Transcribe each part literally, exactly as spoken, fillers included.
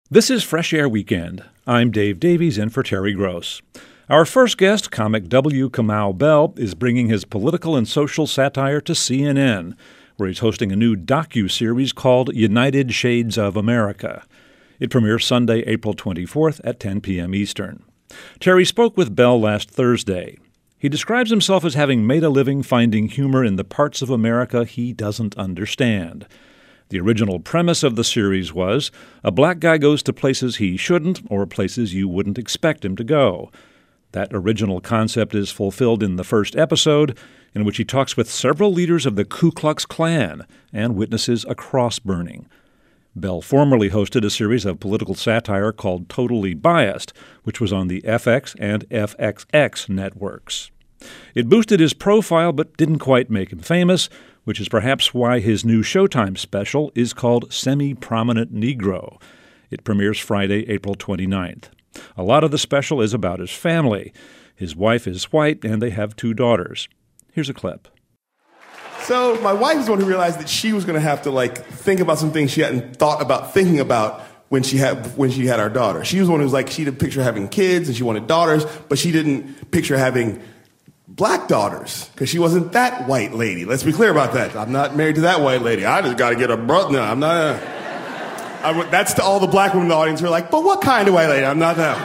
This is Fresh Air Weekend. I'm Dave Davies in for Terry Gross. Our first guest, comic W. Kamau Bell, is bringing his political and social satire to C N N, where he's hosting a new docu-series called United Shades of America. It premieres Sunday, April twenty-fourth at ten p.m. Eastern. Terry spoke with Bell last Thursday. He describes himself as having made a living finding humor in the parts of America he doesn't understand. The original premise of the series was a black guy goes to places he shouldn't or places you wouldn't expect him to go. That original concept is fulfilled in the first episode, in which he talks with several leaders of the Ku Klux Klan and witnesses a cross burning. Bell formerly hosted a series of political satire called Totally Biased, which was on the F X and F X X networks. It boosted his profile but didn't quite make him famous, which is perhaps why his new Showtime special is called Semi-Prominent Negro. It premieres Friday, April twenty-ninth. A lot of the special is about his family. His wife is white, and they have two daughters. Here's a clip. So my wife is the one who realized that she was going to have to like think about some things she hadn't thought about thinking about when she had when she had our daughter. She was the one who was like, she didn't picture having kids and she wanted daughters, but she didn't picture having black daughters, because she wasn't that white lady. Let's be clear about that. I'm not married to that white lady. I just got to get a brother. No, I'm not. A, I, that's to all the black women in the audience who are like, but what kind of white lady? I'm not that.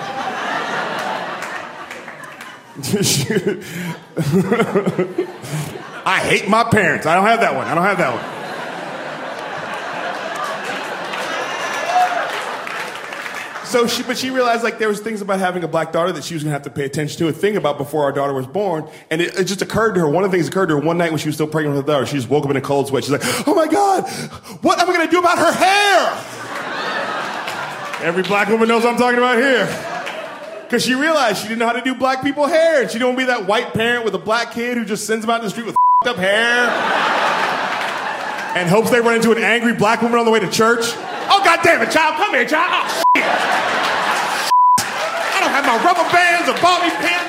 I hate my parents. I don't have that one. I don't have that one. So she, but she realized like there was things about having a black daughter that she was gonna have to pay attention to and think about before our daughter was born. And it, it just occurred to her. One of the things occurred to her one night when she was still pregnant with her daughter. She just woke up in a cold sweat. She's like, "Oh my God, what am I gonna do about her hair?" Every black woman knows what I'm talking about here. Because she realized she didn't know how to do black people hair. And she didn't want to be that white parent with a black kid who just sends them out in the street with f***ed up hair and hopes they run into an angry black woman on the way to church. Oh, God damn it, child. Come here, child. Oh, shit. I don't have my rubber bands or bobby pins.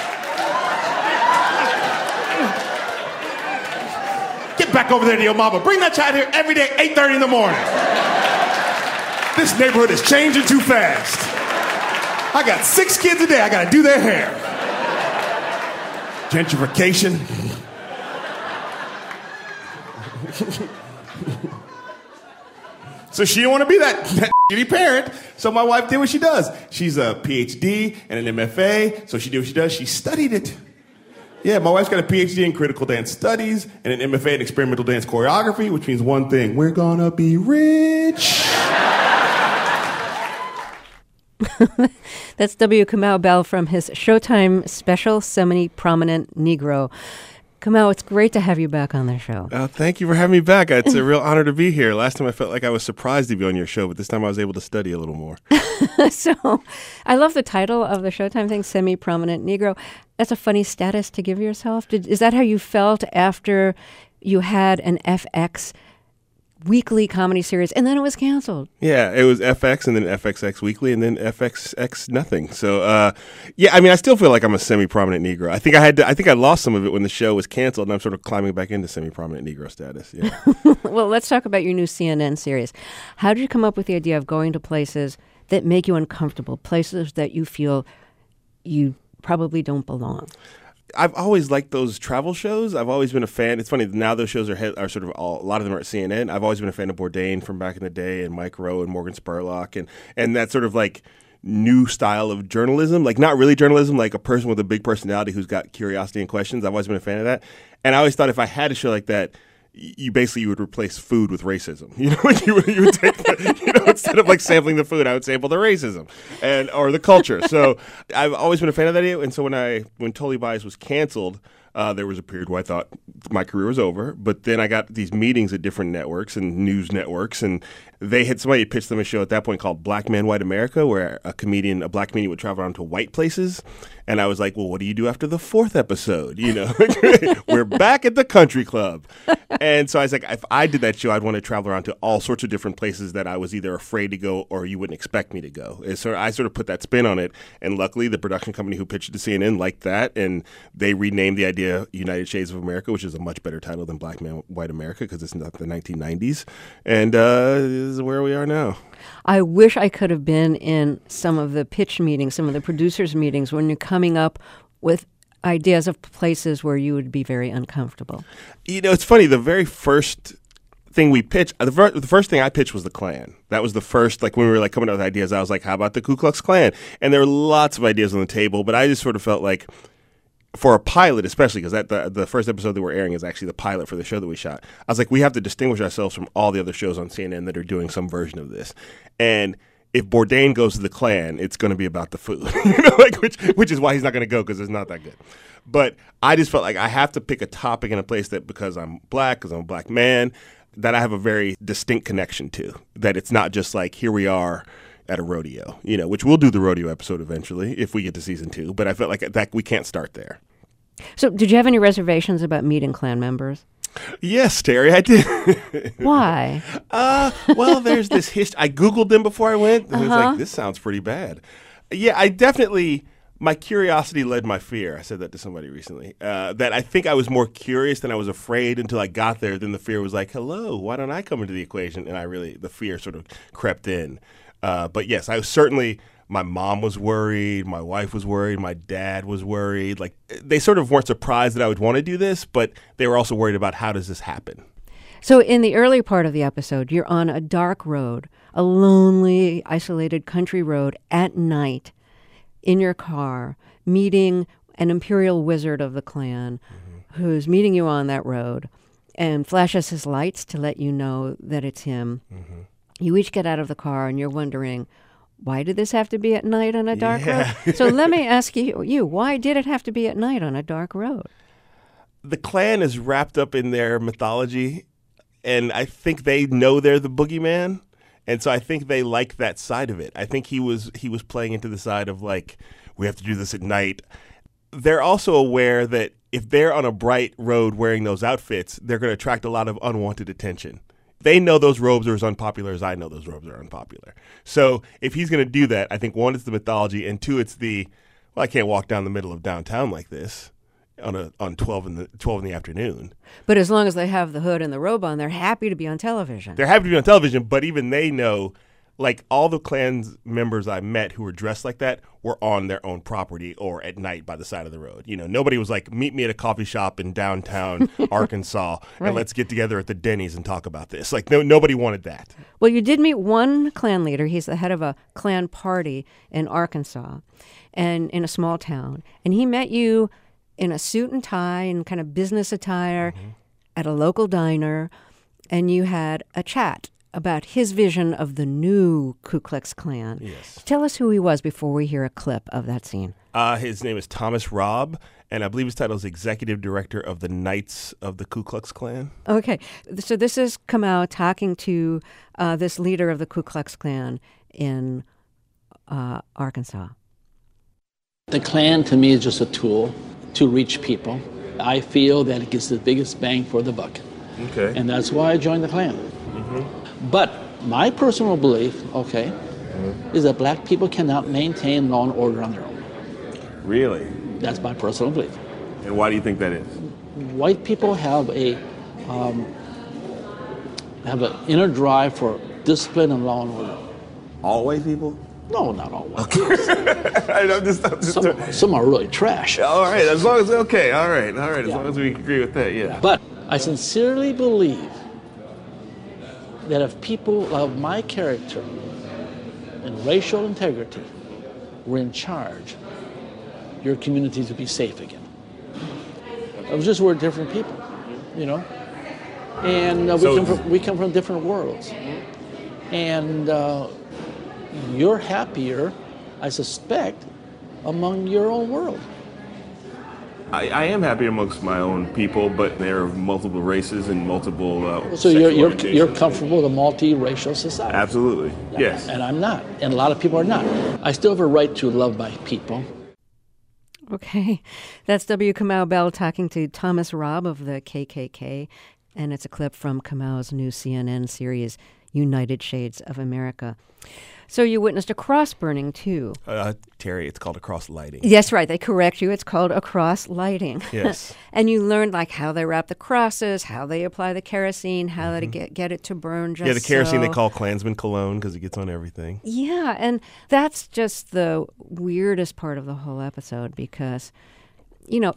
Get back over there to your mama. Bring that child here every day, eight thirty in the morning. This neighborhood is changing too fast. I got six kids a day. I got to do their hair. Gentrification. So she didn't want to be that, that shitty parent. So my wife did what she does. She's a P H D and an M F A. So she did what she does. She studied it. Yeah, my wife's got a P H D in critical dance studies and an M F A in experimental dance choreography, which means one thing: we're gonna be rich. That's W. Kamau Bell from his Showtime special, Semi-Prominent Negro. Kamau, it's great to have you back on the show. Uh, thank you for having me back. It's a real honor to be here. Last time I felt like I was surprised to be on your show, but this time I was able to study a little more. So I love the title of the Showtime thing, Semi-Prominent Negro. That's a funny status to give yourself. Did, is that how you felt after you had an F X weekly comedy series, and then it was canceled? Yeah, it was F X and then F X X Weekly and then F X X nothing. So, uh, yeah, I mean, I still feel like I'm a semi-prominent Negro. I think I had to, I think I lost some of it when the show was canceled, and I'm sort of climbing back into semi-prominent Negro status. Yeah. Well, let's talk about your new C N N series. How did you come up with the idea of going to places that make you uncomfortable, places that you feel you probably don't belong? I've always liked those travel shows. I've always been a fan. It's funny, now those shows are, he- are sort of all, a lot of them are at C N N. I've always been a fan of Bourdain from back in the day and Mike Rowe and Morgan Spurlock and, and that sort of like new style of journalism, like not really journalism, like a person with a big personality who's got curiosity and questions. I've always been a fan of that. And I always thought if I had a show like that, you basically you would replace food with racism. You know, you would, you would take the, you know, instead of like sampling the food, I would sample the racism and or the culture. So I've always been a fan of that idea. And so when I when Totally Biased was canceled, uh, there was a period where I thought my career was over. But then I got these meetings at different networks and news networks, and they had somebody pitched them a show at that point called Black Man, White America, where a comedian, a black comedian would travel around to white places. And I was like, well, what do you do after the fourth episode? You know, we're back at the country club. And so I was like, if I did that show, I'd want to travel around to all sorts of different places that I was either afraid to go or you wouldn't expect me to go. And so I sort of put that spin on it. And luckily, the production company who pitched it to C N N liked that. And they renamed the idea idea, United Shades of America, which is a much better title than Black Man, White America, because it's not the nineteen nineties. And uh, this is where we are now. I wish I could have been in some of the pitch meetings, some of the producers' meetings when you're coming up with ideas of places where you would be very uncomfortable. You know, it's funny. The very first thing we pitched, the, ver- the first thing I pitched was the Klan. That was the first, like when we were like coming up with ideas, I was like, how about the Ku Klux Klan? And there were lots of ideas on the table, but I just sort of felt like for a pilot, especially because that the, the first episode that we're airing is actually the pilot for the show that we shot. I was like, we have to distinguish ourselves from all the other shows on C N N that are doing some version of this. And if Bourdain goes to the Klan, it's going to be about the food, you know, like which which is why he's not going to go, because it's not that good. But I just felt like I have to pick a topic in a place that, because I'm black, because I'm a black man, that I have a very distinct connection to. That it's not just like, here we are at a rodeo, you know, which we'll do the rodeo episode eventually if we get to season two. But I felt like that we can't start there. So did you have any reservations about meeting Klan members? Yes, Terry, I did. Why? Uh, well, there's this history. I Googled them before I went, and Uh-huh. I was like, this sounds pretty bad. Yeah, I definitely, my curiosity led my fear. I said that to somebody recently, uh, that I think I was more curious than I was afraid until I got there. Then the fear was like, hello, why don't I come into the equation? And I really, the fear sort of crept in. Uh, but yes, I was certainly, my mom was worried, my wife was worried, my dad was worried. Like, they sort of weren't surprised that I would want to do this, but they were also worried about, how does this happen? So in the early part of the episode, you're on a dark road, a lonely, isolated country road at night in your car, meeting an imperial wizard of the Klan mm-hmm. who's meeting you on that road and flashes his lights to let you know that it's him. Mm-hmm. You each get out of the car and you're wondering, why did this have to be at night on a dark yeah. road? So let me ask you, you, why did it have to be at night on a dark road? The Klan is wrapped up in their mythology, and I think they know they're the boogeyman, and so I think they like that side of it. I think he was he was playing into the side of, like, we have to do this at night. They're also aware that if they're on a bright road wearing those outfits, they're going to attract a lot of unwanted attention. They know those robes are as unpopular as I know those robes are unpopular. So if he's going to do that, I think, one, it's the mythology, and two, it's the, well, I can't walk down the middle of downtown like this on a on twelve in the twelve in the afternoon. But as long as they have the hood and the robe on, they're happy to be on television. They're happy to be on television, but even they know, like, all the Klan's members I met who were dressed like that were on their own property or at night by the side of the road. You know, nobody was like, meet me at a coffee shop in downtown Arkansas Right. and let's get together at the Denny's and talk about this. Like, no, nobody wanted that. Well, you did meet one Klan leader. He's the head of a Klan party in Arkansas and in a small town. And he met you in a suit and tie and kind of business attire mm-hmm. at a local diner, and you had a chat about his vision of the new Ku Klux Klan. Yes. Tell us who he was before we hear a clip of that scene. Uh, his name is Thomas Robb, and I believe his title is Executive Director of the Knights of the Ku Klux Klan. Okay, so this is Kamau talking to uh, this leader of the Ku Klux Klan in uh, Arkansas. The Klan, to me, is just a tool to reach people. I feel that it gets the biggest bang for the buck. Okay. And that's why I joined the Klan. Mm-hmm. But my personal belief, okay, mm-hmm. is that black people cannot maintain law and order on their own. Really? That's my personal belief. And why do you think that is? White people have a um, have an inner drive for discipline and law and order. All white people? No, not all white. I'm just, I'm just some, some are really trash. All right, as long as okay, all right, all right, as Yeah. long as we agree with that, yeah. But I sincerely believe that if people of my character and racial integrity were in charge, your communities would be safe again. It was just we're different people, you know, and uh, we So- come from we come from different worlds, and uh, you're happier, I suspect, among your own world. I, I am happy amongst my own people, but there are multiple races and multiple. Uh, So you're you're sexual you're orientations. comfortable with a multi-racial society. Absolutely, yes. And I'm not, and a lot of people are not. I still have a right to love my people. Okay, that's W. Kamau Bell talking to Thomas Robb of the K K K, and it's a clip from Kamau's new C N N series, United Shades of America. So you witnessed a cross burning, too. Uh, Terry, it's called a cross lighting. Yes, right. They correct you. It's called a cross lighting. Yes. And you learned like how they wrap the crosses, how they apply the kerosene, how Mm-hmm. they get, get it to burn just Yeah, the kerosene so. they call Klansman cologne because it gets on everything. Yeah, and that's just the weirdest part of the whole episode because, you know,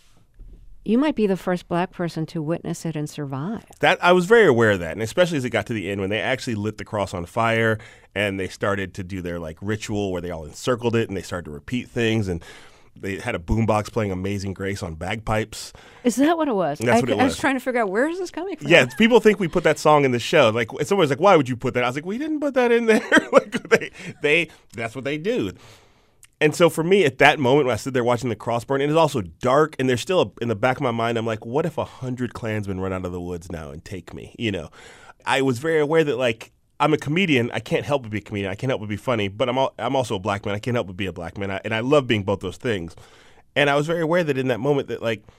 you might be the first black person to witness it and survive. That I was very aware of that, and especially as it got to the end when they actually lit the cross on fire and they started to do their like ritual where they all encircled it and they started to repeat things and they had a boombox playing Amazing Grace on bagpipes. Is that what it was? That's I, what it I was was. trying to figure out where is this coming from? Yeah, people think we put that song in the show. Like someone's like, "Why would you put that?" I was like, "We didn't put that in there." like they, they, that's what they do. And so for me, at that moment when I stood there watching the cross burn, it is also dark, and there's still a, in the back of my mind, I'm like, what if a hundred Klansmen run out of the woods now and take me? You know, I was very aware that like I'm a comedian. I can't help but be a comedian. I can't help but be funny. But I'm al- I'm also a black man. I can't help but be a black man. I, and I love being both those things. And I was very aware that in that moment that like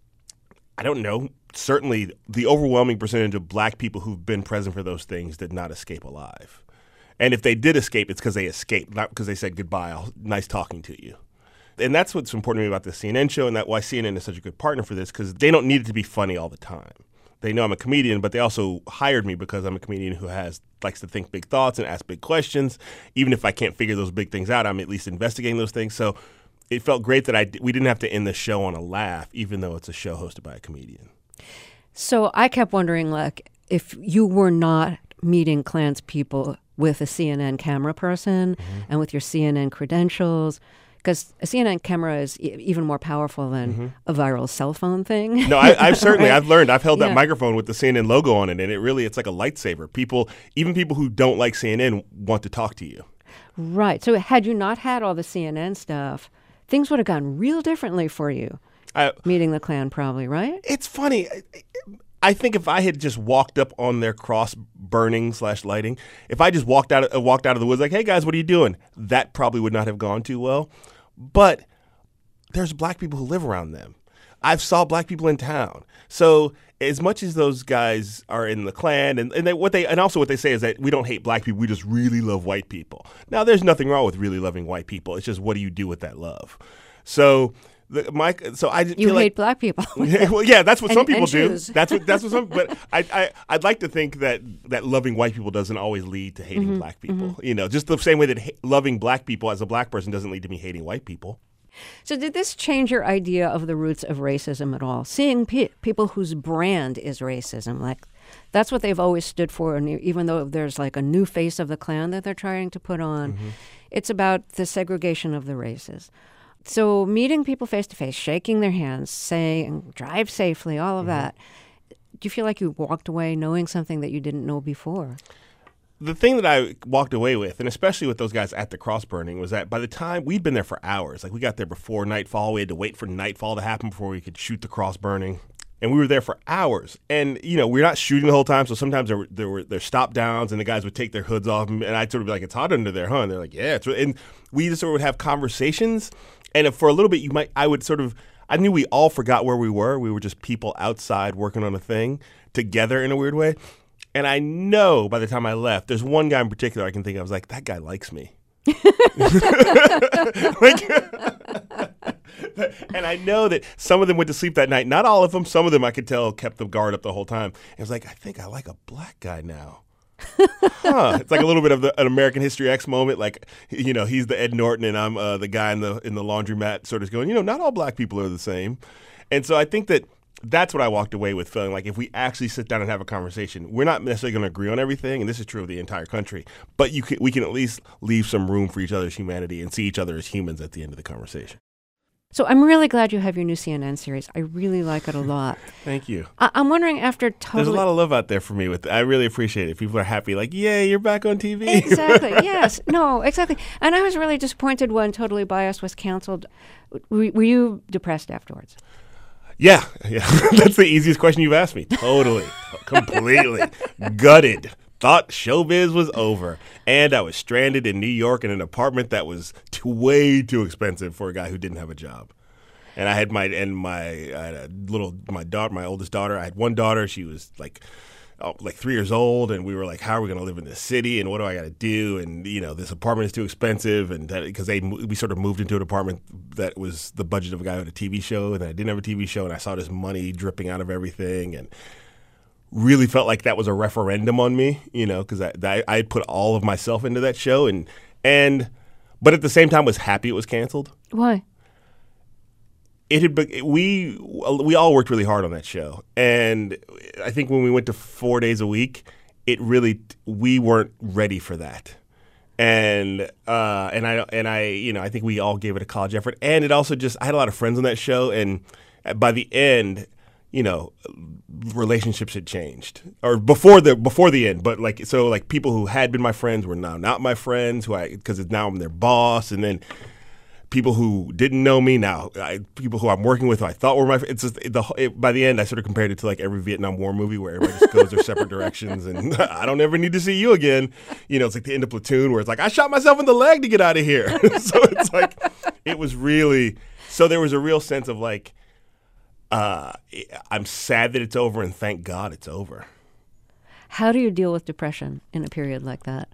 I don't know, certainly the overwhelming percentage of black people who've been present for those things did not escape alive. And if they did escape, it's because they escaped, not because they said goodbye. I'll, nice talking to you. And that's what's important to me about the C N N show and that why C N N is such a good partner for this because they don't need it to be funny all the time. They know I'm a comedian, but they also hired me because I'm a comedian who has likes to think big thoughts and ask big questions. Even if I can't figure those big things out, I'm at least investigating those things. So it felt great that I we didn't have to end the show on a laugh, even though it's a show hosted by a comedian. So I kept wondering, like, if you were not meeting Klans people with a C N N camera person mm-hmm. and with your C N N credentials, because a C N N camera is e- even more powerful than mm-hmm. a viral cell phone thing. No, I, I've certainly, right? I've learned. I've held yeah. that microphone with the C N N logo on it, and it really, it's like a lightsaber. People, even people who don't like C N N want to talk to you. Right. So had you not had all the C N N stuff, things would have gone real differently for you. I, meeting the Klan probably, right? It's funny. I think if I had just walked up on their cross burning slash lighting, if I just walked out of, walked out of the woods like, hey guys, what are you doing? That probably would not have gone too well. But there's black people who live around them. I've saw black people in town. So as much as those guys are in the Klan, and, and they, what they and also what they say is that we don't hate black people, we just really love white people. Now, there's nothing wrong with really loving white people. It's just what do you do with that love? So the, my so I you feel hate like, black people. well, yeah, that's what and, some people do. Jews. That's what that's what some. But I, I I'd like to think that that loving white people doesn't always lead to hating mm-hmm, black people. Mm-hmm. You know, just the same way that ha- loving black people as a black person doesn't lead to me hating white people. So did this change your idea of the roots of racism at all? Seeing pe- people whose brand is racism, like that's what they've always stood for, and even though there's like a new face of the Klan that they're trying to put on, mm-hmm. it's about the segregation of the races. So meeting people face to face, shaking their hands, saying, drive safely, all of mm-hmm. that, do you feel like you walked away knowing something that you didn't know before? The thing that I walked away with, and especially with those guys at the cross burning, was that by the time we'd been there for hours, like we got there before nightfall, we had to wait for nightfall to happen before we could shoot the cross burning. And we were there for hours. And, you know, we're not shooting the whole time. So sometimes there were, there were there stop downs and the guys would take their hoods off. And I'd sort of be like, it's hot under there, huh? And they're like, yeah. It's really. And we just sort of would have conversations. And if for a little bit, you might, I would sort of, I knew we all forgot where we were. We were just people outside working on a thing together in a weird way. And I know by the time I left, there's one guy in particular I can think of. I was like, that guy likes me. like, and I know that some of them went to sleep that night. Not all of them. Some of them I could tell kept the guard up the whole time. And I was like, I think I like a black guy now. Huh. It's like a little bit of the, an American History X moment. Like, you know, he's the Ed Norton and I'm uh, the guy in the in the laundromat sort of going, you know, not all black people are the same. And so I think that that's what I walked away with, feeling like if we actually sit down and have a conversation, we're not necessarily going to agree on everything, and this is true of the entire country, but you can, we can at least leave some room for each other's humanity and see each other as humans at the end of the conversation. So I'm really glad you have your new C N N series. I really like it a lot. Thank you. I- I'm wondering after totally... There's a lot of love out there for me. With I really appreciate it. People are happy, like, yay, you're back on T V. Exactly. Yes. No, exactly. And I was really disappointed when Totally Biased was canceled. Were, were you depressed afterwards? Yeah, yeah. That's the easiest question you've asked me. Totally, completely gutted. Thought showbiz was over, and I was stranded in New York in an apartment that was too, way too expensive for a guy who didn't have a job. And I had my and my I had a little my daughter, my oldest daughter. I had one daughter. She was like oh, like three years old, and we were like, how are we going to live in this city, and what do I got to do, and you know, this apartment is too expensive, and because they we sort of moved into an apartment that was the budget of a guy who had a T V show, and I didn't have a T V show, and I saw this money dripping out of everything, and really felt like that was a referendum on me, you know, because I, I I had put all of myself into that show, and and but at the same time was happy it was canceled. Why? It had be- we we all worked really hard on that show, and I think when we went to four days a week, it really we weren't ready for that, and uh, and I and I you know I think we all gave it a college effort, and it also just I had a lot of friends on that show, and by the end, you know, relationships had changed, or before the before the end, but like so like people who had been my friends were now not my friends, who I because now I'm their boss, and then people who didn't know me now, I, people who I'm working with who I thought were my friends. It's just, the, it, by the end, I sort of compared it to like every Vietnam War movie where everybody just goes their separate directions, and I don't ever need to see you again. You know, it's like the end of Platoon where it's like, I shot myself in the leg to get out of here. So it's like, it was really, so there was a real sense of like, uh, I'm sad that it's over, and thank God it's over. How do you deal with depression in a period like that?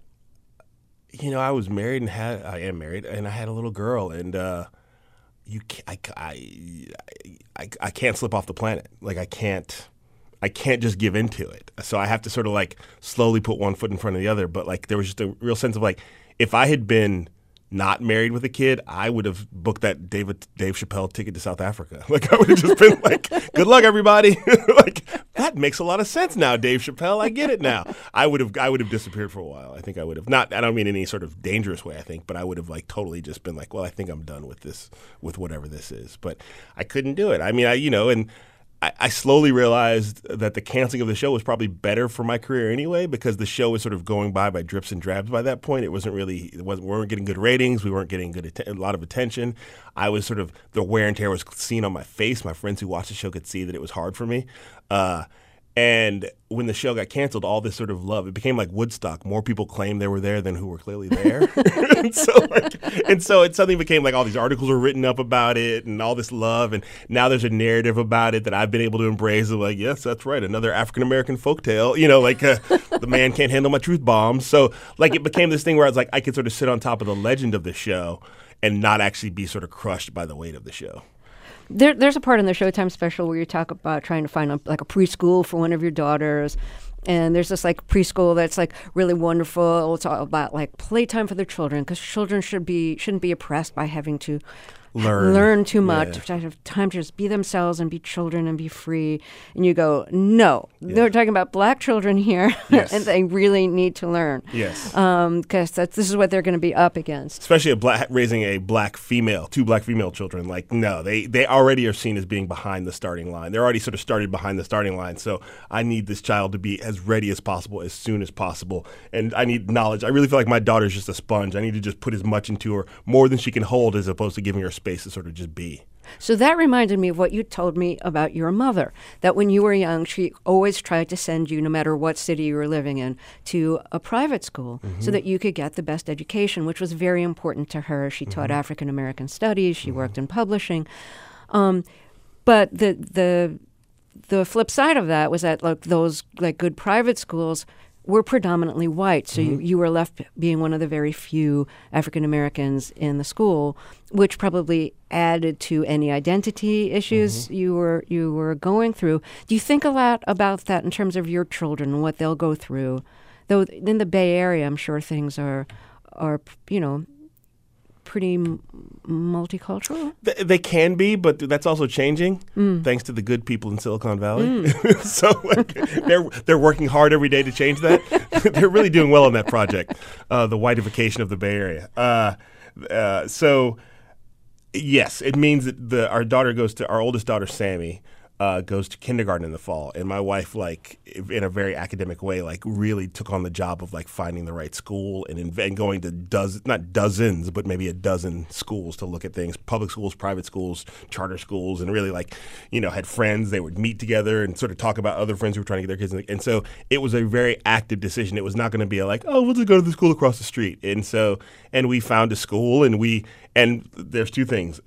You know, I was married and had I am married and I had a little girl, and uh, you I, I, I, I can't slip off the planet. Like I can't I can't just give into it. So I have to sort of like slowly put one foot in front of the other. But like there was just a real sense of like if I had been not married with a kid, I would have booked that David Dave Chappelle ticket to South Africa. Like I would have just been like, "Good luck, everybody." Like that makes a lot of sense now, Dave Chappelle. I get it now. I would have I would have disappeared for a while. I think I would have not. I don't mean in any sort of dangerous way. I think, but I would have like totally just been like, "Well, I think I'm done with this, with whatever this is." But I couldn't do it. I mean, I you know and. I slowly realized that the canceling of the show was probably better for my career anyway, because the show was sort of going by by drips and drabs by that point. It wasn't really, it wasn't, we weren't getting good ratings. We weren't getting good att- a lot of attention. I was sort of, the wear and tear was seen on my face. My friends who watched the show could see that it was hard for me. Uh, and when the show got canceled, all this sort of love, it became like Woodstock. More people claimed they were there than who were clearly there. and, so like, and so it suddenly became like all these articles were written up about it and all this love. And now there's a narrative about it that I've been able to embrace of like, yes, that's right, another African-American folktale. You know, like uh, the man can't handle my truth bombs. So like it became this thing where I was like, I could sort of sit on top of the legend of the show and not actually be sort of crushed by the weight of the show. There, there's a part in the Showtime special where you talk about trying to find a, like a preschool for one of your daughters. And there's this like preschool that's like really wonderful. It's all about like playtime for their children, because children should be shouldn't be oppressed by having to learn, learn too much. Yeah. To have time to just be themselves and be children and be free. And you go, no, yeah. They're talking about black children here, yes. and they really need to learn. Yes, because um, this is what they're going to be up against. Especially a black, raising a black female, two black female children. Like, no, they they already are seen as being behind the starting line. They're already sort of started behind the starting line. So I need this child to be as ready as possible, as soon as possible. And I need knowledge. I really feel like my daughter's just a sponge. I need to just put as much into her, more than she can hold, as opposed to giving her space to sort of just be. So that reminded me of what you told me about your mother, that when you were young, she always tried to send you, no matter what city you were living in, to a private school mm-hmm. so that you could get the best education, which was very important to her. She mm-hmm. taught African American studies. She mm-hmm. worked in publishing. Um, but the the the flip side of that was that like those like good private schools were predominantly white, so mm-hmm. you, you were left being one of the very few African Americans in the school, which probably added to any identity issues mm-hmm. you were you were going through. Do you think a lot about that in terms of your children and what they'll go through? Though in the Bay Area, I'm sure things are are you know pretty m- multicultural. They, they can be, but that's also changing mm. thanks to the good people in Silicon Valley. Mm. So like, they're they're working hard every day to change that. They're really doing well on that project, uh, the whiteification of the Bay Area. Uh, uh, so yes, it means that the our daughter goes to our oldest daughter, Sammy. Uh, goes to kindergarten in the fall, and my wife, like in a very academic way, like really took on the job of like finding the right school and, inv- and going to dozens, not dozens, but maybe a dozen schools to look at things, public schools, private schools, charter schools, and really like, you know, had friends. They would meet together and sort of talk about other friends who were trying to get their kids. In the, and so it was a very active decision. It was not going to be a like, oh, we'll just go to the school across the street. And so, and we found a school, and we, and there's two things.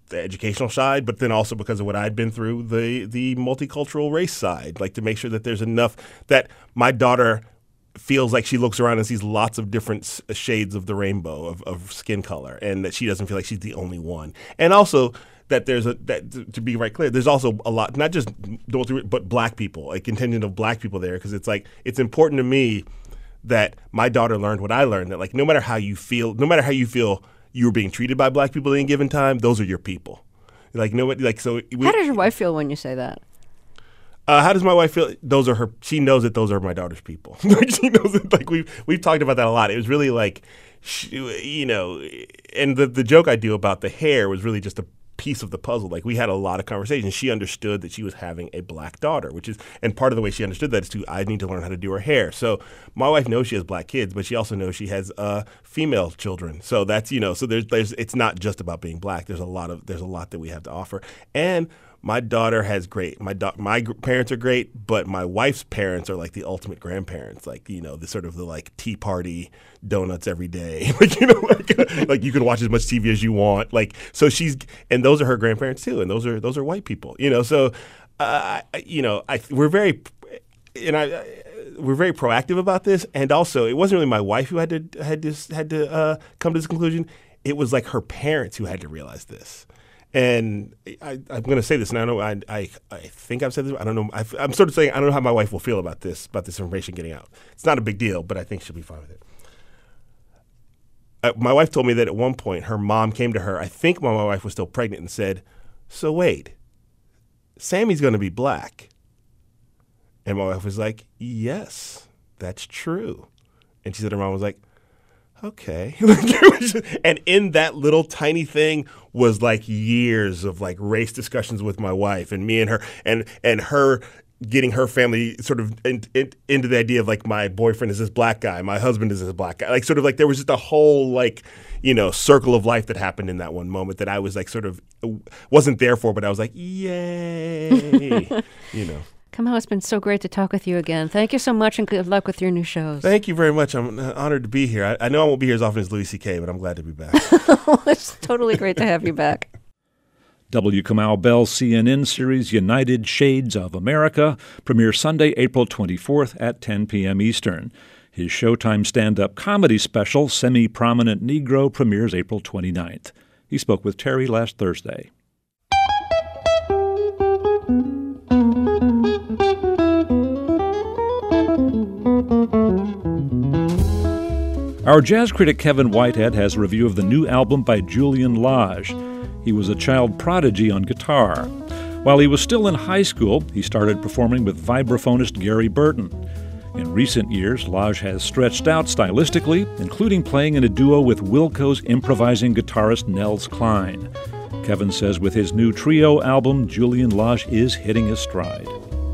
the educational side, but then also because of what I'd been through, the the multicultural race side, like to make sure that there's enough that my daughter feels like she looks around and sees lots of different s- shades of the rainbow of, of skin color, and that she doesn't feel like she's the only one. And also that there's a that to be right clear, there's also a lot, not just but black people, a contingent of black people there, because it's like it's important to me that my daughter learned what I learned, that like no matter how you feel, no matter how you feel you were being treated by black people at any given time, those are your people. Like nobody, like so. We, How does your wife feel when you say that? Uh, how does my wife feel? Those are her. She knows that those are my daughter's people. Like she knows that. Like we've we've talked about that a lot. It was really like, she, you know, and the the joke I do about the hair was really just a piece of the puzzle. Like we had a lot of conversations. She understood that she was having a black daughter, which is, and part of the way she understood that is to, I need to learn how to do her hair. So my wife knows she has black kids, but she also knows she has uh, female children. So that's, you know, so there's, there's, it's not just about being black. There's a lot of, there's a lot that we have to offer. And my daughter has great, my do- my gr- parents are great, but my wife's parents are like the ultimate grandparents, like, you know, the sort of the like tea party donuts every day. Like, you know, like, like you can watch as much T V as you want. Like, so she's, and those are her grandparents too. And those are, those are white people, you know, so, uh, you know, I, we're very, and I, I, we're very proactive about this. And also it wasn't really my wife who had to, had to, had to uh, come to this conclusion. It was like her parents who had to realize this. And I, I'm going to say this, and I know I, I, I think I've said this. I don't know. I've, I'm sort of saying I don't know how my wife will feel about this, about this information getting out. It's not a big deal, but I think she'll be fine with it. Uh, my wife told me that at one point her mom came to her. I think when my wife was still pregnant and said, "So wait, Sammy's going to be black." And my wife was like, "Yes, that's true." And she said her mom was like, okay. And in that little tiny thing was like years of like race discussions with my wife and me and her, and and her getting her family sort of in, in, into the idea of like my boyfriend is this black guy, my husband is this black guy. Like sort of like there was just a whole like, you know, circle of life that happened in that one moment that I was like sort of wasn't there for, but I was like, yay, you know. Kamau, it's been so great to talk with you again. Thank you so much, and good luck with your new shows. Thank you very much. I'm honored to be here. I, I know I won't be here as often as Louis C K, but I'm glad to be back. It's totally great to have you back. W. Kamau Bell's C N N series United Shades of America premieres Sunday, April twenty-fourth at ten p.m. Eastern. His Showtime stand-up comedy special, Semi-Prominent Negro, premieres April twenty-ninth. He spoke with Terry last Thursday. Our jazz critic Kevin Whitehead has a review of the new album by Julian Lage. He was a child prodigy on guitar. While he was still in high school, he started performing with vibraphonist Gary Burton. In recent years, Lage has stretched out stylistically, including playing in a duo with Wilco's improvising guitarist Nels Cline. Kevin says with his new trio album, Julian Lage is hitting his stride.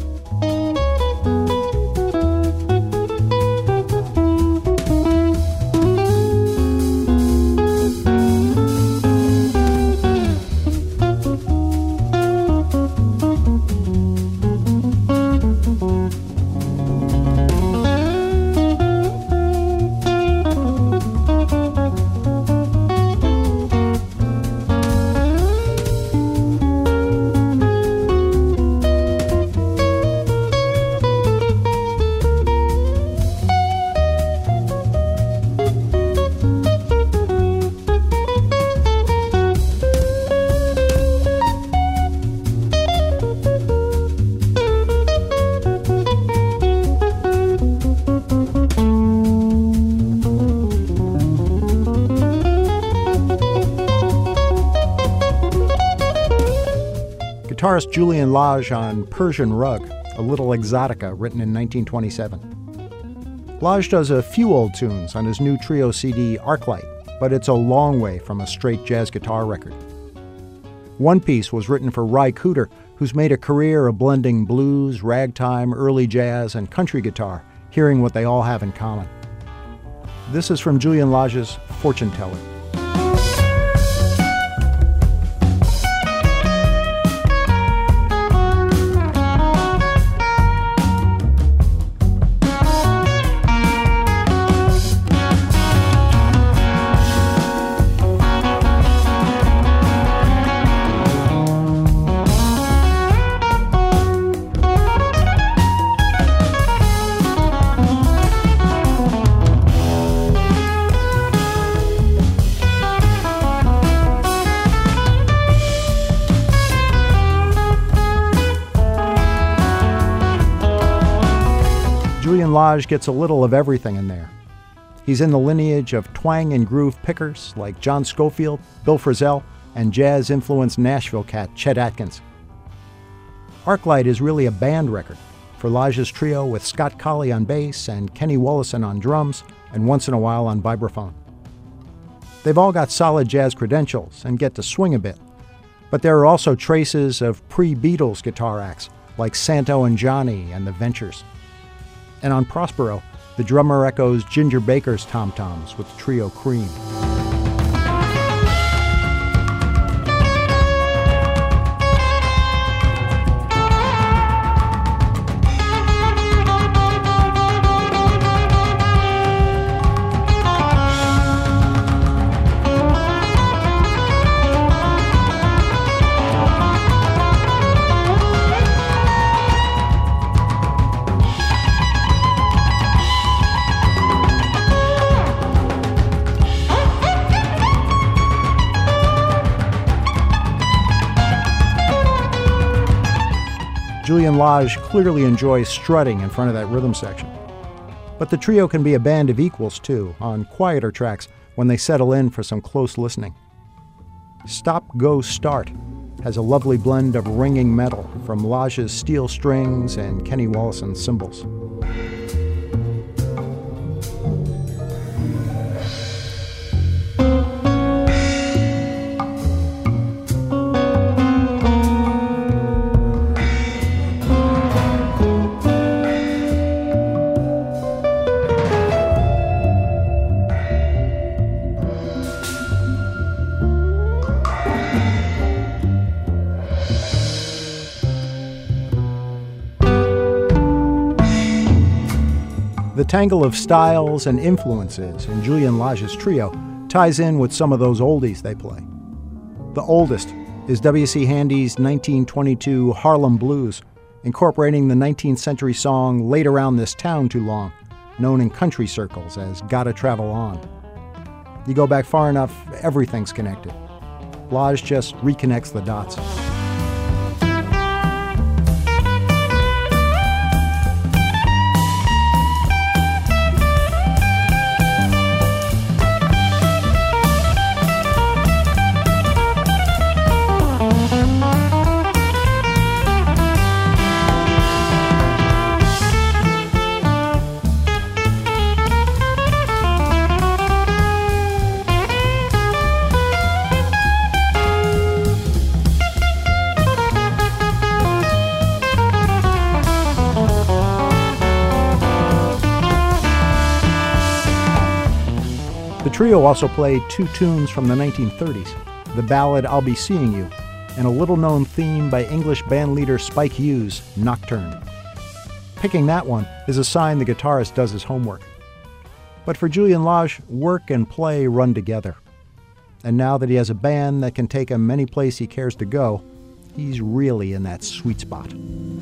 Guitarist Julian Lage on Persian Rug, a little exotica written in nineteen twenty-seven. Lage does a few old tunes on his new trio C D Arclight, but it's a long way from a straight jazz guitar record. One piece was written for Ry Cooder, who's made a career of blending blues, ragtime, early jazz, and country guitar, hearing what they all have in common. This is from Julian Lage's Fortune Teller. Julian Lage gets a little of everything in there. He's in the lineage of twang and groove pickers like John Scofield, Bill Frisell, and jazz-influenced Nashville cat Chet Atkins. Arclight is really a band record for Lage's trio with Scott Colley on bass and Kenny Wollesen on drums and once in a while on vibraphone. They've all got solid jazz credentials and get to swing a bit, but there are also traces of pre-Beatles guitar acts like Santo and Johnny and the Ventures. And on Prospero, the drummer echoes Ginger Baker's tom-toms with the trio Cream. Julian Lage clearly enjoys strutting in front of that rhythm section. But the trio can be a band of equals, too, on quieter tracks when they settle in for some close listening. Stop, Go, Start has a lovely blend of ringing metal from Lage's steel strings and Kenny Wollesen's cymbals. The tangle of styles and influences in Julian Lage's trio ties in with some of those oldies they play. The oldest is W C Handy's nineteen twenty-two Harlem Blues, incorporating the nineteenth century song Laid Around This Town Too Long, known in country circles as Gotta Travel On. You go back far enough, everything's connected. Lage just reconnects the dots. The trio also played two tunes from the nineteen thirties, the ballad I'll Be Seeing You, and a little-known theme by English bandleader Spike Hughes, Nocturne. Picking that one is a sign the guitarist does his homework. But for Julian Lage, work and play run together. And now that he has a band that can take him any place he cares to go, he's really in that sweet spot.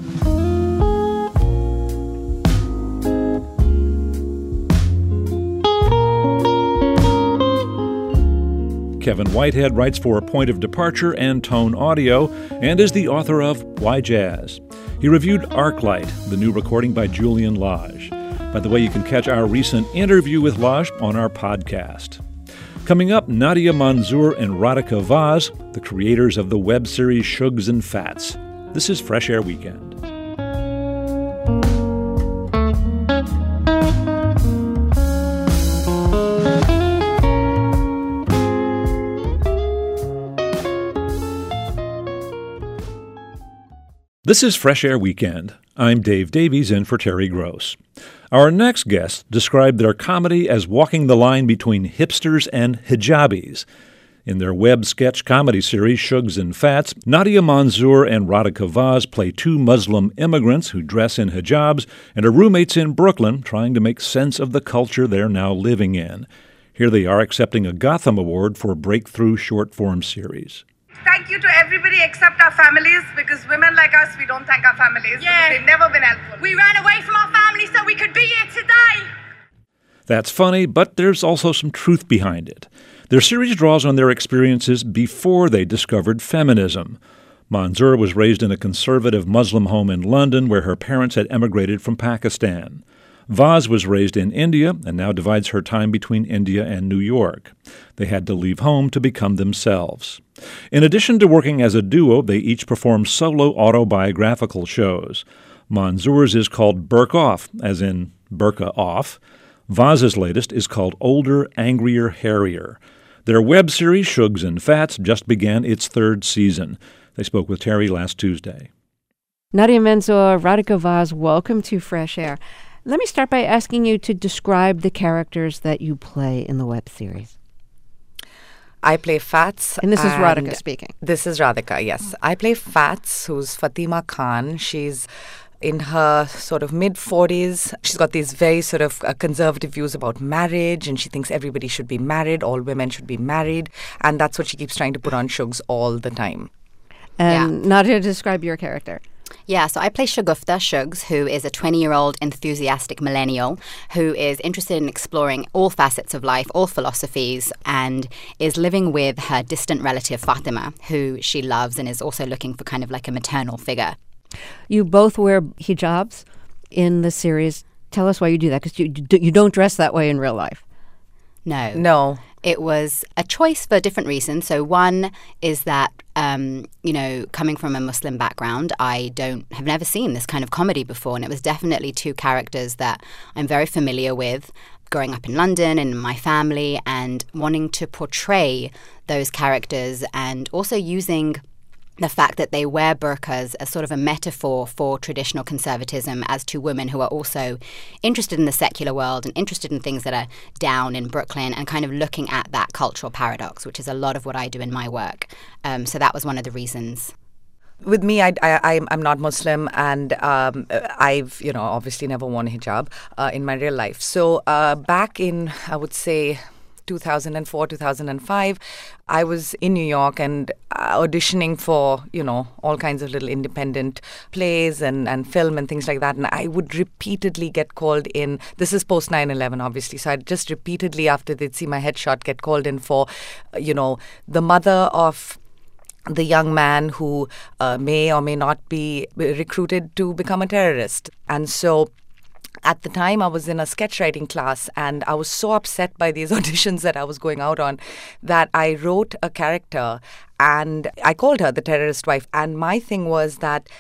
Kevin Whitehead writes for Point of Departure and Tone Audio and is the author of Why Jazz. He reviewed Arclight, the new recording by Julian Lage. By the way, you can catch our recent interview with Lage on our podcast. Coming up, Nadia Manzoor and Radhika Vaz, the creators of the web series Shugs and Fats. This is Fresh Air Weekend. This is Fresh Air Weekend. I'm Dave Davies in for Terry Gross. Our next guest described their comedy as walking the line between hipsters and hijabis. In their web sketch comedy series Shugs and Fats, Nadia Manzoor and Radhika Vaz play two Muslim immigrants who dress in hijabs and are roommates in Brooklyn trying to make sense of the culture they're now living in. Here they are accepting a Gotham Award for Breakthrough Short-Form Series. Thank you to everybody except our families, because women like us, we don't thank our families. Yeah. They've never been helpful. We ran away from our families so we could be here today. That's funny, but there's also some truth behind it. Their series draws on their experiences before they discovered feminism. Manzoor was raised in a conservative Muslim home in London where her parents had emigrated from Pakistan. Vaz was raised in India and now divides her time between India and New York. They had to leave home to become themselves. In addition to working as a duo, they each perform solo autobiographical shows. Manzoor's is called Burke Off, as in Burqa Off. Vaz's latest is called Older, Angrier, Hairier. Their web series, Shugs and Fats, just began its third season. They spoke with Terry last Tuesday. Nadia Manzoor, Radhika Vaz, welcome to Fresh Air. Let me start by asking you to describe the characters that you play in the web series. I play Fats. And this is Radhika speaking. This is Radhika, yes. I play Fats, who's Fatima Khan. She's in her sort of mid-forties. She's got these very sort of uh, conservative views about marriage, and she thinks everybody should be married, all women should be married, and that's what she keeps trying to put on Shugs all the time. And yeah. Nadia, describe your character. Yeah, so I play Shagufta Shugs, who is a twenty-year-old enthusiastic millennial who is interested in exploring all facets of life, all philosophies, and is living with her distant relative Fatima, who she loves and is also looking for kind of like a maternal figure. You both wear hijabs in the series. Tell us why you do that, because you, you don't dress that way in real life. No. No. It was a choice for different reasons. So one is that, um, you know, coming from a Muslim background, I don't have never seen this kind of comedy before. And it was definitely two characters that I'm very familiar with growing up in London and in my family, and wanting to portray those characters and also using the fact that they wear burqas as sort of a metaphor for traditional conservatism as two women who are also interested in the secular world and interested in things that are down in Brooklyn, and kind of looking at that cultural paradox, which is a lot of what I do in my work. Um, so that was one of the reasons. With me, I, I, I'm not Muslim, and um, I've, you know, obviously never worn a hijab uh, in my real life. So uh, back in, I would say, two thousand four, two thousand five, I was in New York and uh, auditioning for, you know, all kinds of little independent plays and, and film and things like that. And I would repeatedly get called in. This is post nine eleven, obviously. So I'd just repeatedly, after they'd see my headshot, get called in for, you know, the mother of the young man who uh, may or may not be recruited to become a terrorist. And so at the time, I was in a sketch writing class, and I was so upset by these auditions that I was going out on that I wrote a character and I called her the terrorist wife. And my thing was that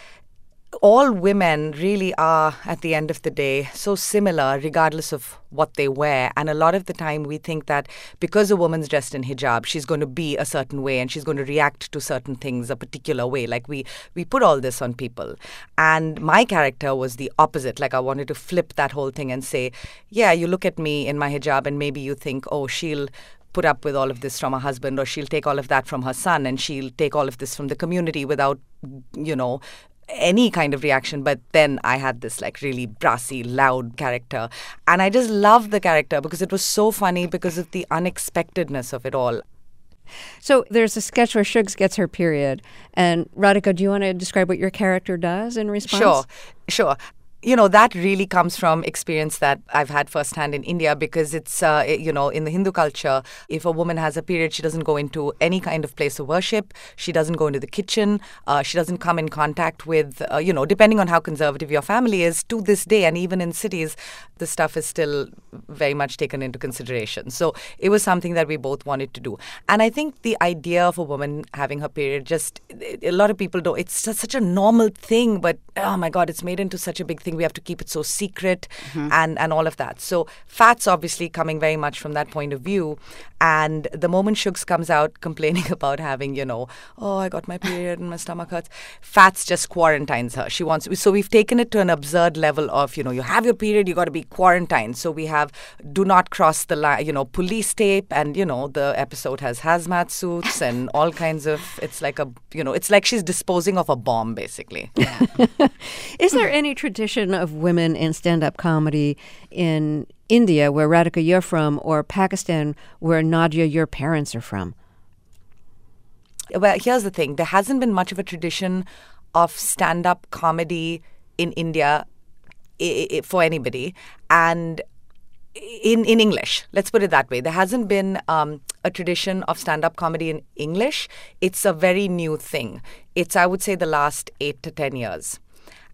all women really are, at the end of the day, so similar regardless of what they wear. And a lot of the time we think that because a woman's dressed in hijab, she's going to be a certain way and she's going to react to certain things a particular way. Like we, we put all this on people. And my character was the opposite. Like I wanted to flip that whole thing and say, yeah, you look at me in my hijab and maybe you think, oh, she'll put up with all of this from her husband, or she'll take all of that from her son, and she'll take all of this from the community without, you know, any kind of reaction. But then I had this like really brassy, loud character, and I just loved the character because it was so funny because of the unexpectedness of it all. So there's a sketch where Shugs gets her period, and Radhika, do you want to describe what your character does in response? Sure, sure. You know, that really comes from experience that I've had firsthand in India, because it's, uh, you know, in the Hindu culture, if a woman has a period, she doesn't go into any kind of place of worship. She doesn't go into the kitchen. Uh, she doesn't come in contact with, uh, you know, depending on how conservative your family is, to this day, and even in cities, the stuff is still very much taken into consideration. So it was something that we both wanted to do. And I think the idea of a woman having her period, just, a lot of people don't, it's such a normal thing, but oh my God, it's made into such a big thing. We have to keep it so secret, mm-hmm. and, and all of that. So Fats obviously coming very much from that point of view. And the moment Shugs comes out complaining about having, you know, oh, I got my period and my stomach hurts, Fats just quarantines her. She wants, so we've taken it to an absurd level of, you know, you have your period, you got to be quarantined. So we have do not cross the line, you know, police tape, and, you know, the episode has hazmat suits and all kinds of, it's like a, you know, it's like she's disposing of a bomb, basically. Yeah. Is there any tradition of women in stand-up comedy in India, where Radhika you're from, or Pakistan, where Nadia your parents are from? Well, here's the thing. There hasn't been much of a tradition of stand-up comedy in India I- I- for anybody. And in, in English, let's put it that way. There hasn't been um, a tradition of stand-up comedy in English. It's a very new thing. It's, I would say, the last eight to ten years.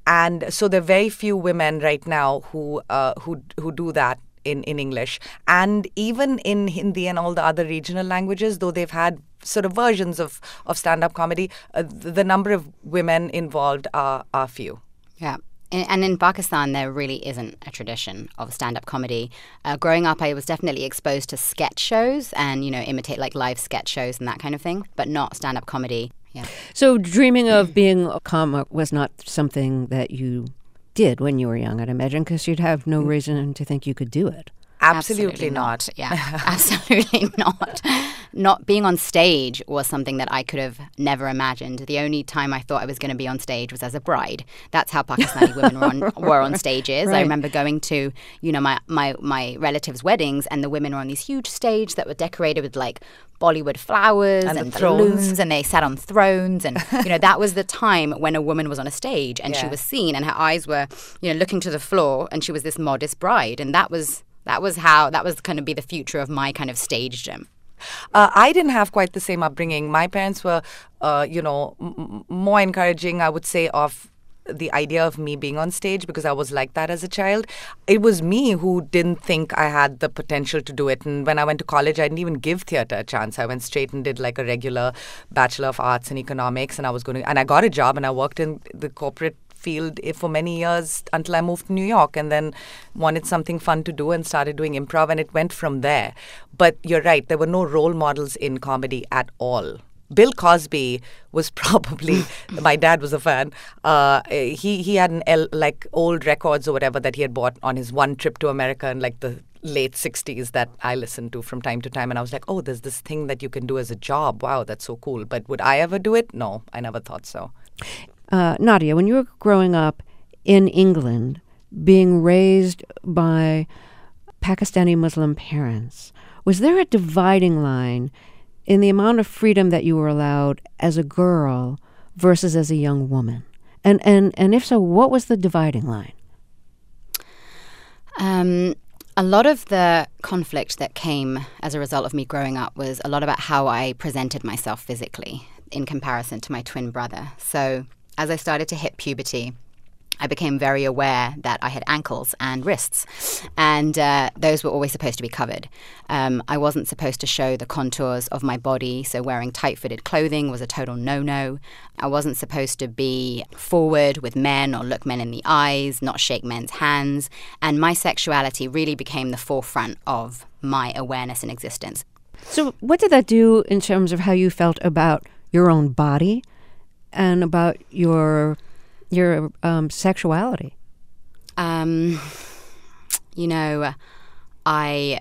and so there are very few women right now who uh, who who do that in, in English. And even in Hindi and all the other regional languages, though they've had sort of versions of, of stand-up comedy, uh, the, the number of women involved are, are few. Yeah. And in Pakistan, there really isn't a tradition of stand-up comedy. Uh, growing up, I was definitely exposed to sketch shows and, you know, imitate like live sketch shows and that kind of thing, but not stand-up comedy. Yeah. So dreaming of being a comic was not something that you did when you were young, I'd imagine, because you'd have no reason to think you could do it. Absolutely, Absolutely not. not. Yeah, absolutely not. Not being on stage was something that I could have never imagined. The only time I thought I was going to be on stage was as a bride. That's how Pakistani women were on, were on stages. Right. I remember going to, you know, my, my, my relatives' weddings, and the women were on these huge stages that were decorated with like Bollywood flowers And and, the thrones. balloons, and they sat on thrones, and you know that was the time when a woman was on a stage and she Yeah. was seen, and her eyes were, you know, looking to the floor, and she was this modest bride, and that was that was how that was going to be the future of my kind of stagedom. Uh, I didn't have quite the same upbringing. My parents were, uh, you know, m- more encouraging, I would say, of the idea of me being on stage because I was like that as a child. It was me who didn't think I had the potential to do it. And when I went to college, I didn't even give theatre a chance. I went straight and did like a regular Bachelor of Arts in Economics, and I was going to, and I got a job, and I worked in the corporate field for many years until I moved to New York, and then wanted something fun to do and started doing improv, and it went from there. But you're right, there were no role models in comedy at all. Bill Cosby was probably, my dad was a fan, uh, he, he had an L, like old records or whatever that he had bought on his one trip to America in like the late sixties that I listened to from time to time, and I was like, oh, there's this thing that you can do as a job. Wow, that's so cool. But would I ever do it? No, I never thought so. Uh, Nadia, when you were growing up in England, being raised by Pakistani Muslim parents, was there a dividing line in the amount of freedom that you were allowed as a girl versus as a young woman? And and, and if so, what was the dividing line? Um, a lot of the conflict that came as a result of me growing up was a lot about how I presented myself physically in comparison to my twin brother. So as I started to hit puberty, I became very aware that I had ankles and wrists, and uh, those were always supposed to be covered. Um, I wasn't supposed to show the contours of my body, so wearing tight-fitted clothing was a total no-no. I wasn't supposed to be forward with men or look men in the eyes, not shake men's hands, and my sexuality really became the forefront of my awareness and existence. So what did that do in terms of how you felt about your own body and about your your um, sexuality? Um, you know, I,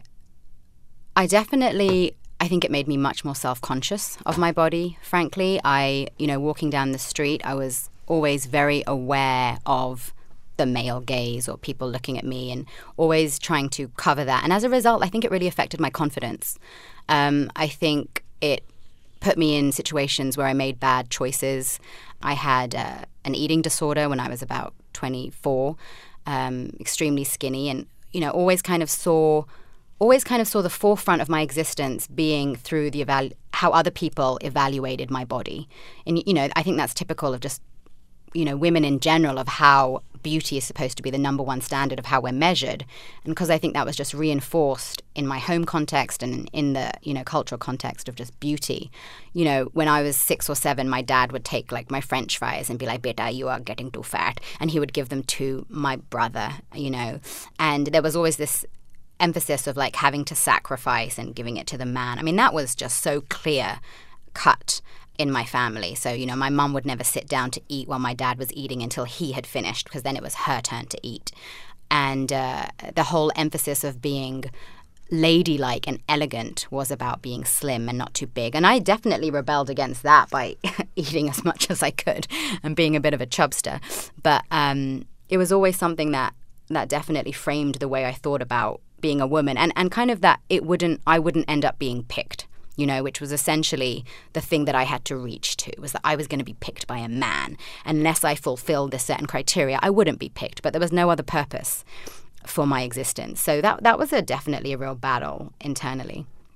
I definitely, I think it made me much more self-conscious of my body, frankly. I, you know, walking down the street, I was always very aware of the male gaze or people looking at me, and always trying to cover that. And as a result, I think it really affected my confidence. Um, I think it put me in situations where I made bad choices. I had uh, an eating disorder when I was about twenty-four, um, extremely skinny, and you know, always kind of saw, always kind of saw the forefront of my existence being through the eval- how other people evaluated my body. And you know, I think that's typical of just, you know, women in general, of how beauty is supposed to be the number one standard of how we're measured. And because I think that was just reinforced in my home context and in the, you know, cultural context of just beauty. You know, when I was six or seven, my dad would take like my French fries and be like, "Beta, you are getting too fat." And he would give them to my brother, you know. And there was always this emphasis of like having to sacrifice and giving it to the man. I mean, that was just so clear cut in my family. So, you know, my mum would never sit down to eat while my dad was eating until he had finished, because then it was her turn to eat. And uh, the whole emphasis of being ladylike and elegant was about being slim and not too big. And I definitely rebelled against that by eating as much as I could and being a bit of a chubster. But um, it was always something that, that definitely framed the way I thought about being a woman, and, and kind of that it wouldn't, I wouldn't end up being picked. You know, which was essentially the thing that I had to reach to, was that I was going to be picked by a man. Unless I fulfilled this certain criteria, I wouldn't be picked. But there was no other purpose for my existence. So that that was a definitely a real battle internally.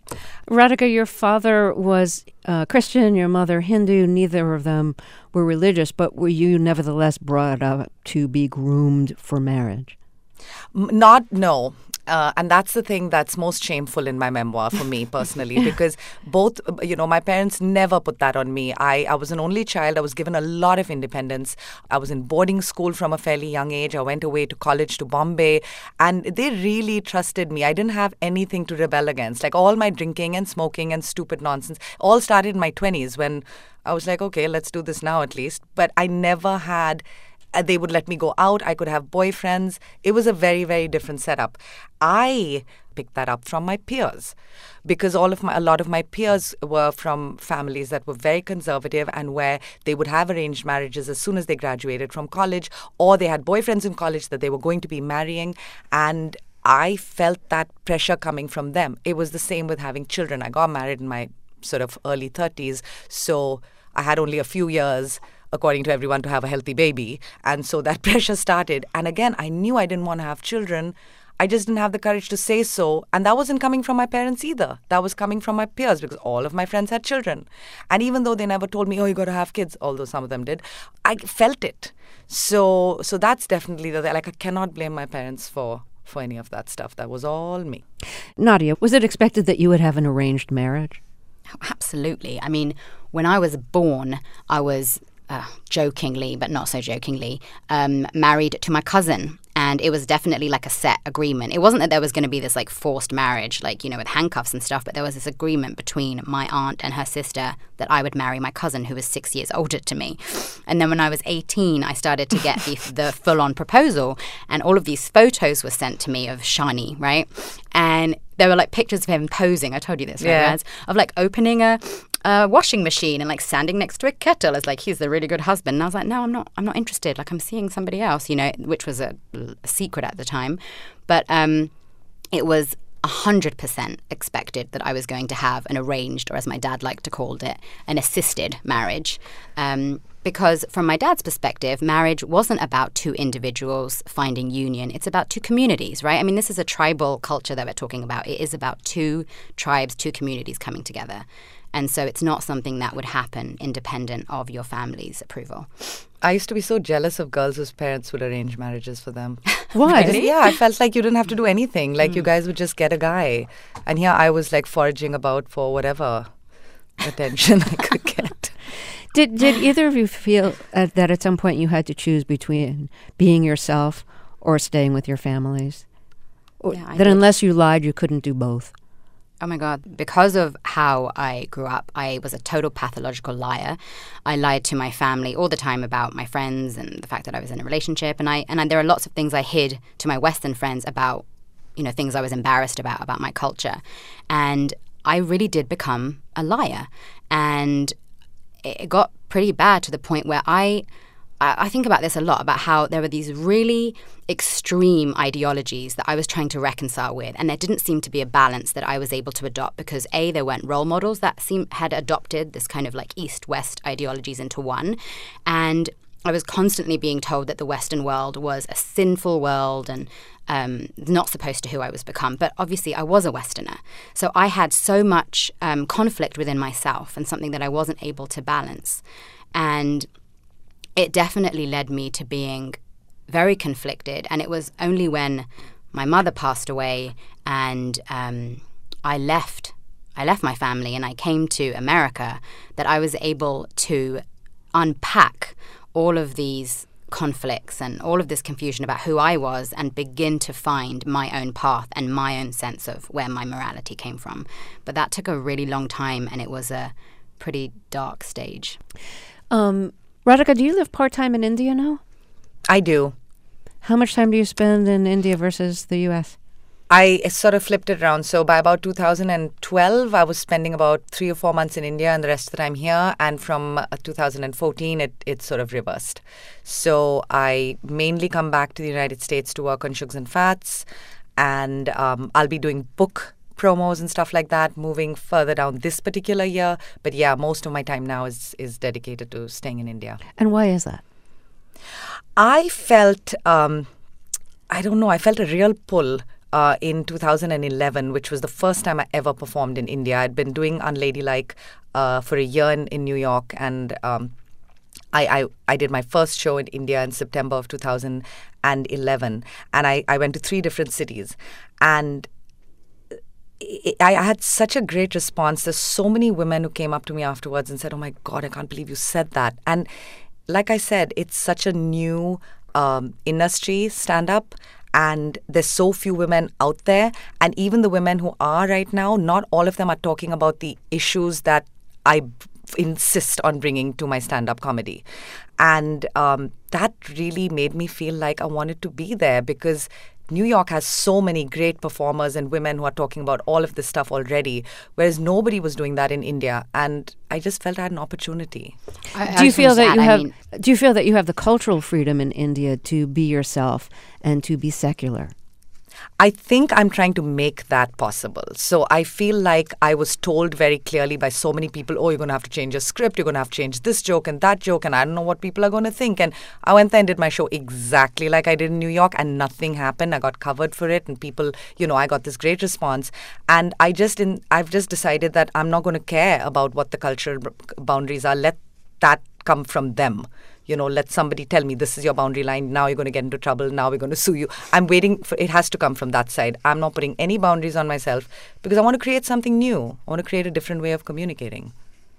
Radhika, your father was uh, Christian, your mother Hindu. Neither of them were religious, but were you nevertheless brought up to be groomed for marriage? M- Not, no. Uh, and that's the thing that's most shameful in my memoir for me personally, because both, you know, my parents never put that on me. I, I was an only child. I was given a lot of independence. I was in boarding school from a fairly young age. I went away to college to Bombay, and they really trusted me. I didn't have anything to rebel against. Like all my drinking and smoking and stupid nonsense all started in my twenties when I was like, okay, let's do this now at least. But I never had... Uh, they would let me go out. I could have boyfriends. It was a very, very different setup. I picked that up from my peers because all of my, a lot of my peers were from families that were very conservative and where they would have arranged marriages as soon as they graduated from college, or they had boyfriends in college that they were going to be marrying. And I felt that pressure coming from them. It was the same with having children. I got married in my sort of early thirties. So I had only a few years, according to everyone, to have a healthy baby. And so that pressure started. And again, I knew I didn't want to have children. I just didn't have the courage to say so. And that wasn't coming from my parents either. That was coming from my peers because all of my friends had children. And even though they never told me, oh, you got to have kids, although some of them did, I felt it. So so that's definitely, the like, I cannot blame my parents for, for any of that stuff. That was all me. Nadia, was it expected that you would have an arranged marriage? Absolutely. I mean, when I was born, I was... Uh, jokingly, but not so jokingly, um, married to my cousin. And it was definitely like a set agreement. It wasn't that there was going to be this like forced marriage, like, you know, with handcuffs and stuff, but there was this agreement between my aunt and her sister that I would marry my cousin who was six years older to me. And then when I was eighteen, I started to get the, the full-on proposal, and all of these photos were sent to me of Shani, right? And there were like pictures of him posing. I told you this, right, yeah. Raz? Of like opening a a washing machine and like standing next to a kettle as like he's the really good husband. And I was like, no, I'm not. I'm not interested. Like I'm seeing somebody else, you know, which was a, a secret at the time. But um, it was a hundred percent expected that I was going to have an arranged, or as my dad liked to call it, an assisted marriage. Um, because from my dad's perspective, marriage wasn't about two individuals finding union. It's about two communities, right? I mean, this is a tribal culture that we're talking about. It is about two tribes, two communities coming together. And so it's not something that would happen independent of your family's approval. I used to be so jealous of girls whose parents would arrange marriages for them. Why? Just, yeah, I felt like you didn't have to do anything. Like mm. you guys would just get a guy. And here I was like foraging about for whatever attention I could get. Did did either of you feel uh, that at some point you had to choose between being yourself or staying with your families? Or yeah, that did. Unless you lied, you couldn't do both? Oh my God. Because of how I grew up, I was a total pathological liar. I lied to my family all the time about my friends and the fact that I was in a relationship. And I and I, there are lots of things I hid to my Western friends about, you know, things I was embarrassed about, about my culture. And I really did become a liar. And it got pretty bad to the point where I... I think about this a lot, about how there were these really extreme ideologies that I was trying to reconcile with, and there didn't seem to be a balance that I was able to adopt because, A, there weren't role models that seem, had adopted this kind of like East-West ideologies into one, and I was constantly being told that the Western world was a sinful world and um, not supposed to who I was become. But obviously I was a Westerner. So I had so much um, conflict within myself and something that I wasn't able to balance. And it definitely led me to being very conflicted. And it was only when my mother passed away and um, I left, I left my family and I came to America that I was able to unpack all of these conflicts and all of this confusion about who I was and begin to find my own path and my own sense of where my morality came from. But that took a really long time, and it was a pretty dark stage. Um, Radhika, do you live part-time in India now? I do. How much time do you spend in India versus the U S? I sort of flipped it around. So by about two thousand twelve, I was spending about three or four months in India and the rest of the time here. And from uh, two thousand fourteen, it, it sort of reversed. So I mainly come back to the United States to work on Sugars and Fats. And um, I'll be doing book promos and stuff like that moving further down this particular year. But yeah, most of my time now is is dedicated to staying in India. And why is that? I felt, um, I don't know, I felt a real pull uh, in two thousand eleven, which was the first time I ever performed in India. I'd been doing Unladylike uh, for a year in, in New York, and um, I, I, I did my first show in India in September of two thousand eleven, and I, I went to three different cities. And I had such a great response. There's so many women who came up to me afterwards and said, oh my God, I can't believe you said that. And like I said, it's such a new um, industry, stand-up, and there's so few women out there. And even the women who are right now, not all of them are talking about the issues that I insist on bringing to my stand-up comedy. And um, that really made me feel like I wanted to be there, because New York has so many great performers and women who are talking about all of this stuff already, whereas nobody was doing that in India. And I just felt I had an opportunity. I, do you feel that you have? I mean, do you feel that you have the cultural freedom in India to be yourself and to be secular? I think I'm trying to make that possible. So I feel like I was told very clearly by so many people, oh, you're going to have to change your script, you're going to have to change this joke and that joke, and I don't know what people are going to think. And I went there and did my show exactly like I did in New York, and nothing happened. I got covered for it, and people, you know, I got this great response. And I just, in, I've just decided that I'm not going to care about what the cultural boundaries are. Let that come from them. You know, let somebody tell me this is your boundary line. Now you're going to get into trouble. Now we're going to sue you. I'm waiting for it has to come from that side. I'm not putting any boundaries on myself because I want to create something new. I want to create a different way of communicating.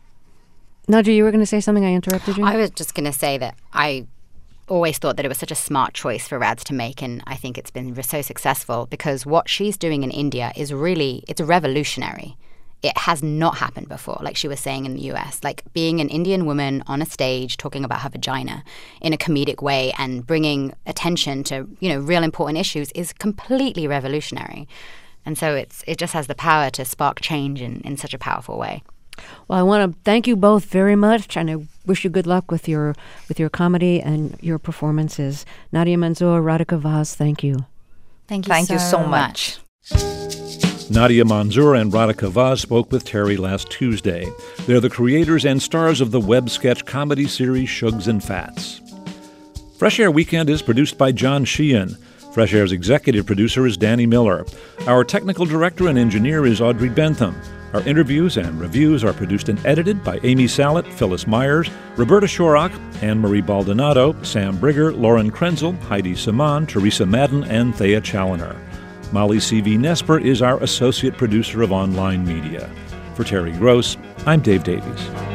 Nadja, you were going to say something. I interrupted you. I was just going to say that I always thought that it was such a smart choice for Rads to make, and I think it's been so successful because what she's doing in India is really, it's revolutionary. It has not happened before, like she was saying in the U S. Like being an Indian woman on a stage talking about her vagina in a comedic way and bringing attention to, you know, real important issues is completely revolutionary. And so it's it just has the power to spark change in, in such a powerful way. Well, I want to thank you both very much, and I wish you good luck with your with your comedy and your performances. Nadia Manzoor, Radhika Vaz, thank you. Thank you thank so, you so much. much. Nadia Manzoor and Radhika Vaz spoke with Terry last Tuesday. They're the creators and stars of the web sketch comedy series Shugs and Fats. Fresh Air Weekend is produced by John Sheehan. Fresh Air's executive producer is Danny Miller. Our technical director and engineer is Audrey Bentham. Our interviews and reviews are produced and edited by Amy Sallett, Phyllis Myers, Roberta Shorrock, Anne-Marie Baldonado, Sam Brigger, Lauren Krenzel, Heidi Saman, Teresa Madden, and Thea Challoner. Molly C V. Nesper is our associate producer of online media. For Terry Gross, I'm Dave Davies.